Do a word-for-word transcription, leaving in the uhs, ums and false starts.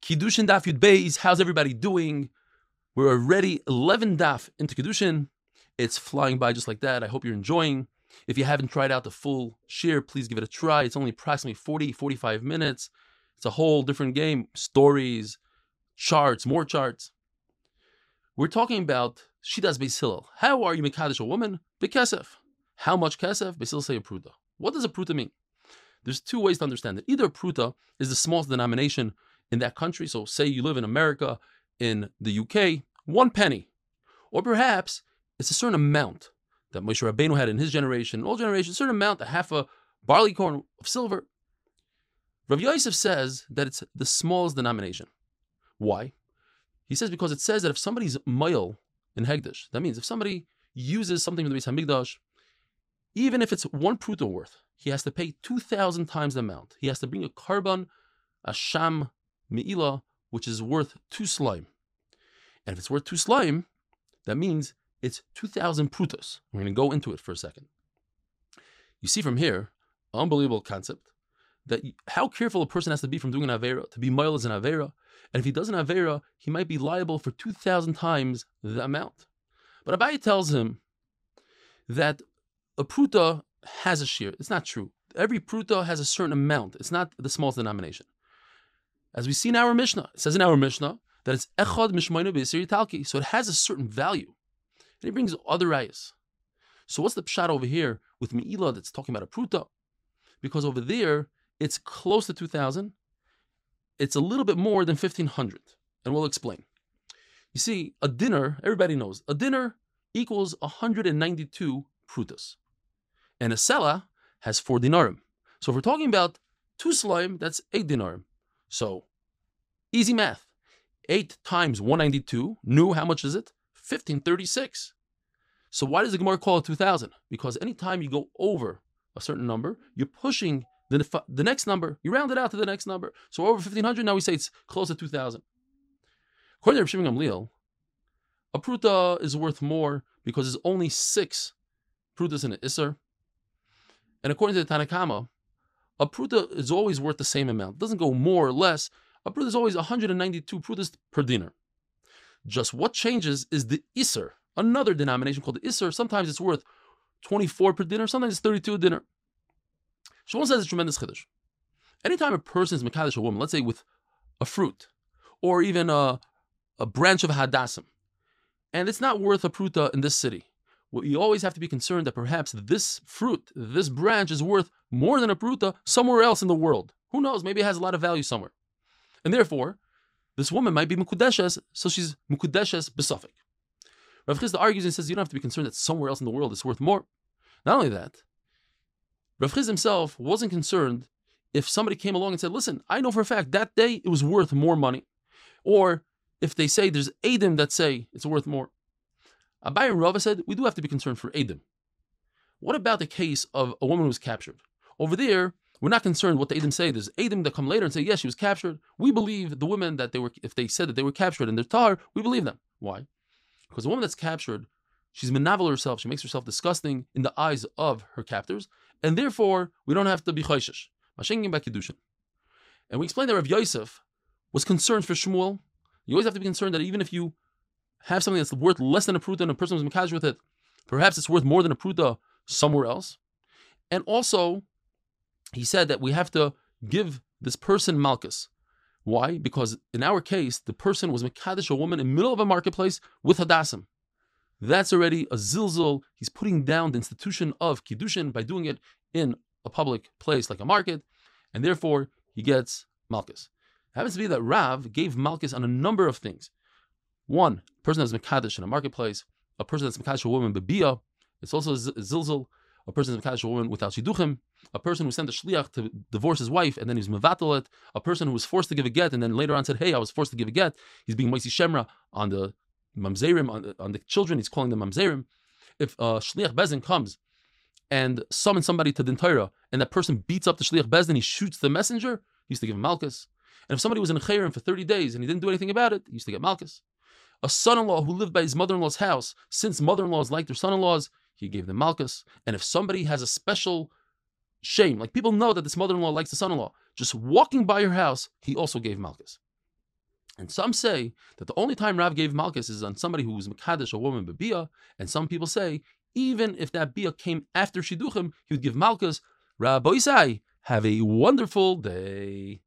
Kiddushin Daf Yud Beis. How's everybody doing? We're already eleven daf into Kiddushin. It's flying by just like that. I hope you're enjoying. If you haven't tried out the full shir, please give it a try. It's only approximately forty, forty-five minutes. It's a whole different game. Stories, charts, more charts. We're talking about Shitas Beis Hillel. How are you Mekadesh a woman? Bekesef. How much kesef? Beis Hillel say a pruta. What does a pruta mean? There's two ways to understand it. Either a pruta is the smallest denomination in that country. So say you live in America, in the U K, one penny. Or perhaps it's a certain amount that Moshe Rabbeinu had in his generation, all generations, a certain amount, a half a barley corn of silver. Rav Yosef says that it's the smallest denomination. Why? He says because it says that if somebody's moil in Hegdish, that means if somebody uses something from the Beis Hamikdash, even if it's one pruta worth, he has to pay two thousand times the amount. He has to bring a carbon, a sham me'ila, which is worth two slime. And if it's worth two slime, that means it's two thousand prutas. We're going to go into it for a second. You see from here, unbelievable concept, that how careful a person has to be from doing an avera. To be moil is an avera. And if he does an avera, he might be liable for two thousand times the amount. But Abaye tells him that a pruta has a shear. It's not true. Every pruta has a certain amount. It's not the smallest denomination. As we see in our Mishnah, it says in our Mishnah that it's echad mishmaynu b'yisir yitalki. So it has a certain value. And he brings other rayas. So what's the pshat over here with Me'ila that's talking about a pruta? Because over there, it's close to two thousand. It's a little bit more than fifteen hundred. And we'll explain. You see, a dinner, everybody knows, a dinner equals one hundred ninety-two prutas. And a sela has four dinarim. So if we're talking about two slime, that's eight dinarim. So, easy math. eight times one hundred ninety-two, new, how much is it? fifteen thirty-six. So why does the Gemara call it two thousand? Because anytime you go over a certain number, you're pushing the, the next number. You round it out to the next number. So over fifteen hundred, now we say it's close to two thousand. According to Rav Shimon Gamliel, a pruta is worth more because there's only six prutas in an Isser. And according to the Tanna Kama, a pruta is always worth the same amount. It doesn't go more or less. A pruta is always one hundred ninety-two prutas per dinar. Just what changes is the Isser, another denomination called the Isser. Sometimes it's worth twenty-four per dinar, sometimes it's thirty-two a dinar. Shmuel says it's tremendous chiddush. Anytime a person is mekadesh a woman, let's say with a fruit, or even a, a branch of hadassim, and it's not worth a pruta in this city, well, you always have to be concerned that perhaps this fruit, this branch is worth more than a pruta somewhere else in the world. Who knows? Maybe it has a lot of value somewhere. And therefore, this woman might be mukudeshes, so she's mukudeshes besafek. Rav Chisda argues and says you don't have to be concerned that somewhere else in the world it's worth more. Not only that, Rav Chisda himself wasn't concerned if somebody came along and said, listen, I know for a fact that day it was worth more money. Or if they say there's Eidim that say it's worth more. Abaye and Rava said, we do have to be concerned for Eidim. What about the case of a woman who was captured? Over there, we're not concerned what the Eidim say. There's Eidim that come later and say, yes, she was captured. We believe the women that they were, if they said that they were captured and they're tar, we believe them. Why? Because the woman that's captured, she's menavel herself, she makes herself disgusting in the eyes of her captors, and therefore, we don't have to be choishish. And we explained that Rav Yosef was concerned for Shmuel. You always have to be concerned that even if you have something that's worth less than a pruta and a person was mekadesh with it, perhaps it's worth more than a pruta somewhere else. And also, he said that we have to give this person malchus. Why? Because in our case, the person was mekadesh a woman in the middle of a marketplace with hadassim. That's already a zilzul. He's putting down the institution of kiddushin by doing it in a public place like a market, and therefore he gets malchus. It happens to be that Rav gave malchus on a number of things. One, a person that's mekadesh in a marketplace, a person that's mekadesh a woman bebiyah, it's also a zilzul. A person that's mekadesh a woman without shidduchim, a person who sent a shliach to divorce his wife and then he's mevatel it, a person who was forced to give a get and then later on said, hey, I was forced to give a get. He's being moisi shemra on the mamzerim, on the, on the children, he's calling them mamzerim. If a shliach bezin comes and summons somebody to the Torah and that person beats up the shliach bezin, he shoots the messenger, he used to give him malchus. And if somebody was in a chayrim for thirty days and he didn't do anything about it, he used to get malchus. A son-in-law who lived by his mother-in-law's house, since mother-in-laws liked their son-in-laws, he gave them malchus. And if somebody has a special shame, like people know that this mother-in-law likes the son-in-law, just walking by her house, he also gave malchus. And some say that the only time Rav gave Malkus is on somebody who was Mekadesh, a woman, B'Bia. And some people say, even if that Bia came after Shidduchim, he would give Malkus. Rabbi Isai, have a wonderful day.